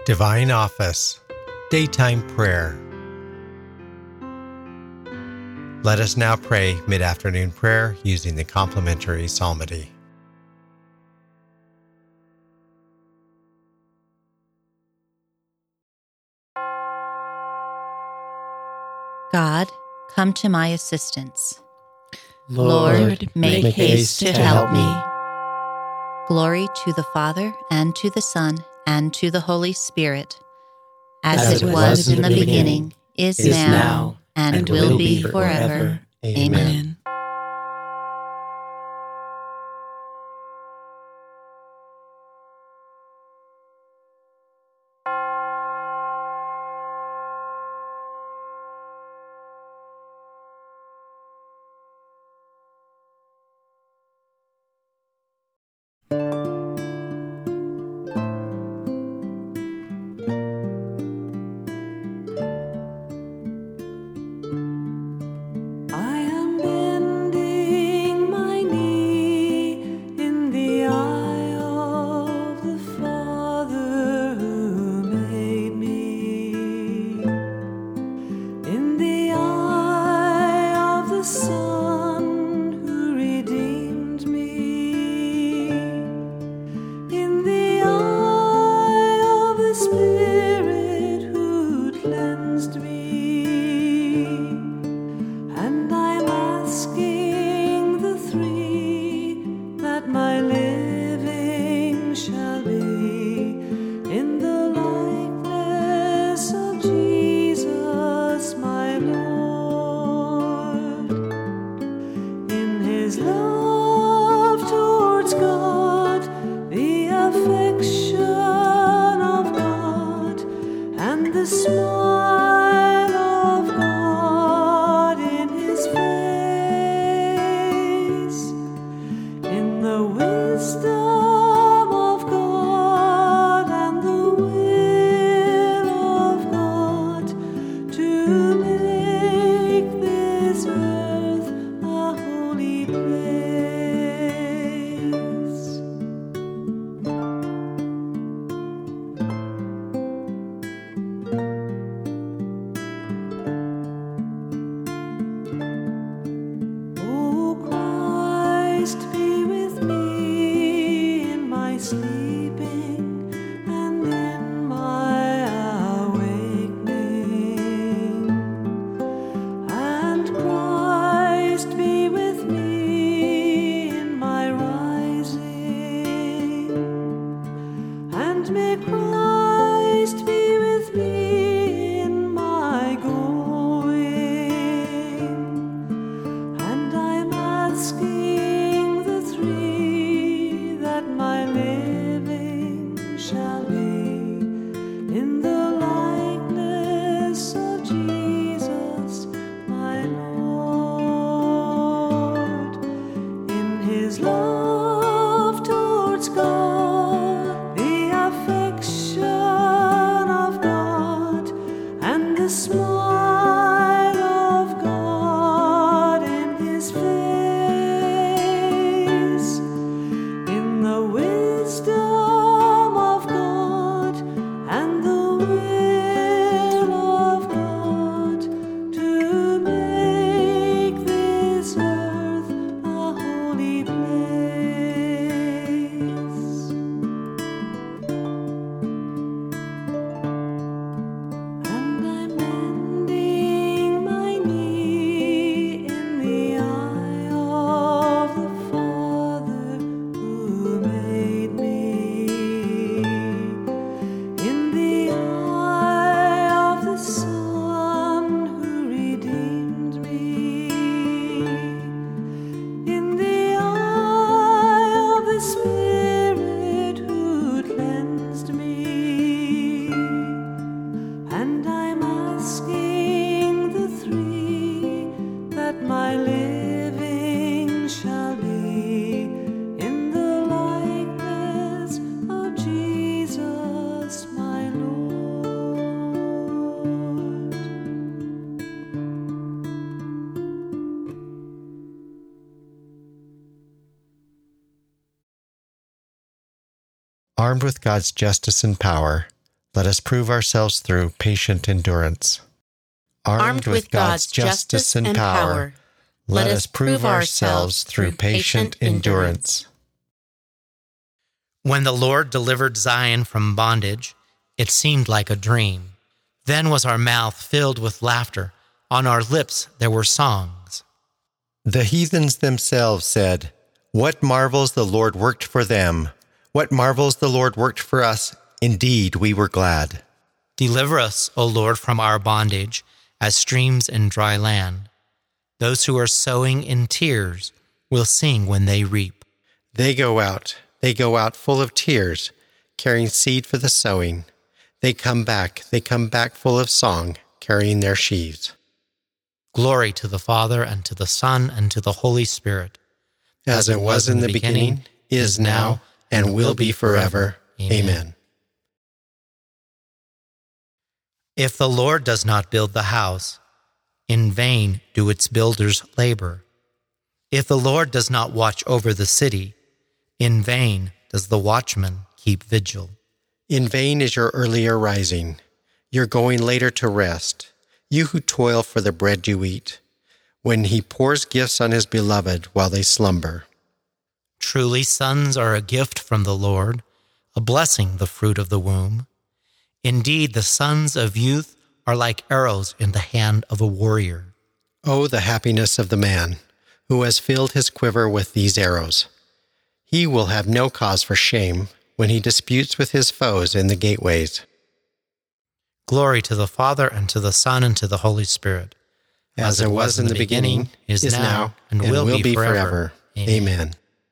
Divine Office, Daytime Prayer. Let us now pray mid-afternoon prayer using the complementary psalmody. God, come to my assistance. Lord, make haste to help me. Glory to the Father, and to the Son, and to the Holy Spirit, as it was in the beginning, is now, and will be forever. Amen. I am bending my knee in the eye of the Father who made me, in the eye of the Son who redeemed me, in the eye of the Spirit who cleansed me. And I'm asking the three that my living shall be in the likeness of Jesus, my Lord, in His love towards God, the affection of God, and the smile of God in His face, in the wisdom of God and the will of God, to make this earth a holy place. O Christ, be with me in my sleeping and in my awakening. And Christ, be with me in my rising. And may Christ be with me in my going. And I'm asking the three that my living shall be in the likeness of Jesus, my Lord, in His love towards God, the affection of God, and the smile of God in His face, in the wisdom of God and the will of God, to make this earth a holy place. And I'm bending my knee in the eye of the Father who made me, in the eye of the Son who redeemed me, in the eye of the Spirit who cleansed me. And I'm asking the three that my living shall be in the likeness of Jesus, my Lord. Armed with God's justice and power, let us prove ourselves through patient endurance. Armed with God's justice and power, let us prove ourselves through patient endurance. When the Lord delivered Zion from bondage, it seemed like a dream. Then was our mouth filled with laughter. On our lips there were songs. The heathens themselves said, "What marvels the Lord worked for them! What marvels the Lord worked for us! Indeed, we were glad." Deliver us, O Lord, from our bondage, as streams in dry land. Those who are sowing in tears will sing when they reap. They go out full of tears, carrying seed for the sowing. They come back full of song, carrying their sheaves. Glory to the Father, and to the Son, and to the Holy Spirit. As it was in the beginning, is now, and will be forever. Amen. If the Lord does not build the house, in vain do its builders labor. If the Lord does not watch over the city, in vain does the watchman keep vigil. In vain is your earlier rising, your going later to rest, you who toil for the bread you eat, when he pours gifts on his beloved while they slumber. Truly sons are a gift from the Lord, a blessing the fruit of the womb. Indeed, the sons of youth are like arrows in the hand of a warrior. Oh, the happiness of the man who has filled his quiver with these arrows. He will have no cause for shame when he disputes with his foes in the gateways. Glory to the Father, and to the Son, and to the Holy Spirit. As it was in the beginning, is now, and will be forever. Amen.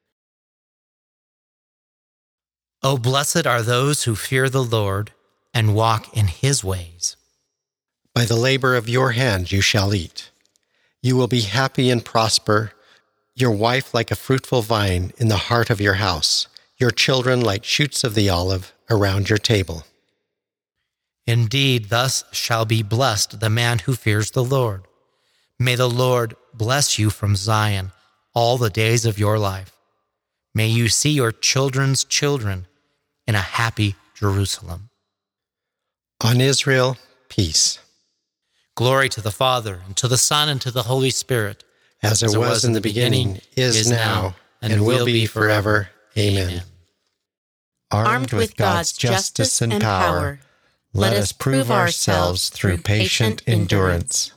O blessed are those who fear the Lord and walk in his ways. By the labor of your hand you shall eat. You will be happy and prosper, your wife like a fruitful vine in the heart of your house, your children like shoots of the olive around your table. Indeed, thus shall be blessed the man who fears the Lord. May the Lord bless you from Zion all the days of your life. May you see your children's children in a happy Jerusalem. On Israel, peace. Glory to the Father, and to the Son, and to the Holy Spirit. As it was in the beginning, is now, and will be forever. Amen. Armed with God's justice and power, let us prove ourselves through patient endurance.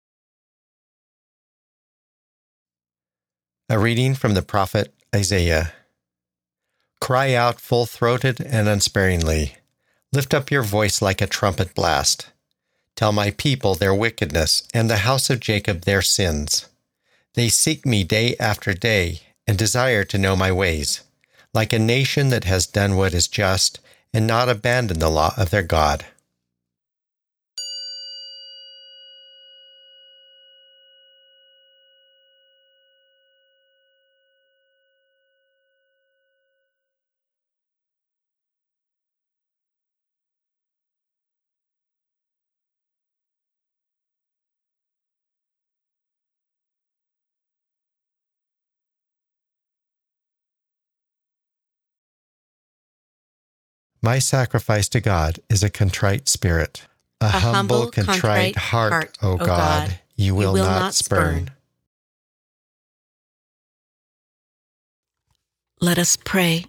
A reading from the prophet Isaiah. Cry out full-throated and unsparingly. Lift up your voice like a trumpet blast. Tell my people their wickedness and the house of Jacob their sins. They seek me day after day and desire to know my ways, like a nation that has done what is just and not abandoned the law of their God. My sacrifice to God is a contrite spirit, a humble, contrite heart, O God, you will not spurn. Let us pray.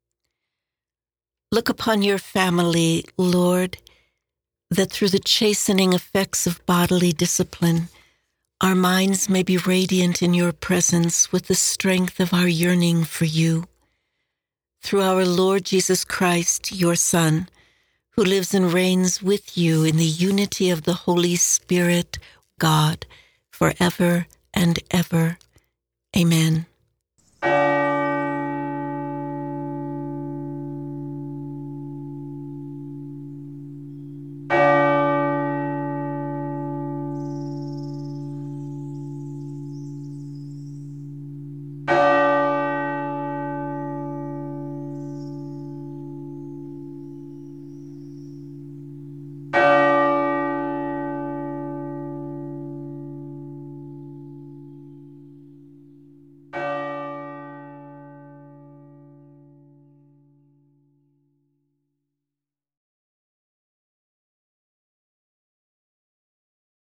Look upon your family, Lord, that through the chastening effects of bodily discipline, our minds may be radiant in your presence with the strength of our yearning for you. Through our Lord Jesus Christ, your Son, who lives and reigns with you in the unity of the Holy Spirit, God, forever and ever. Amen.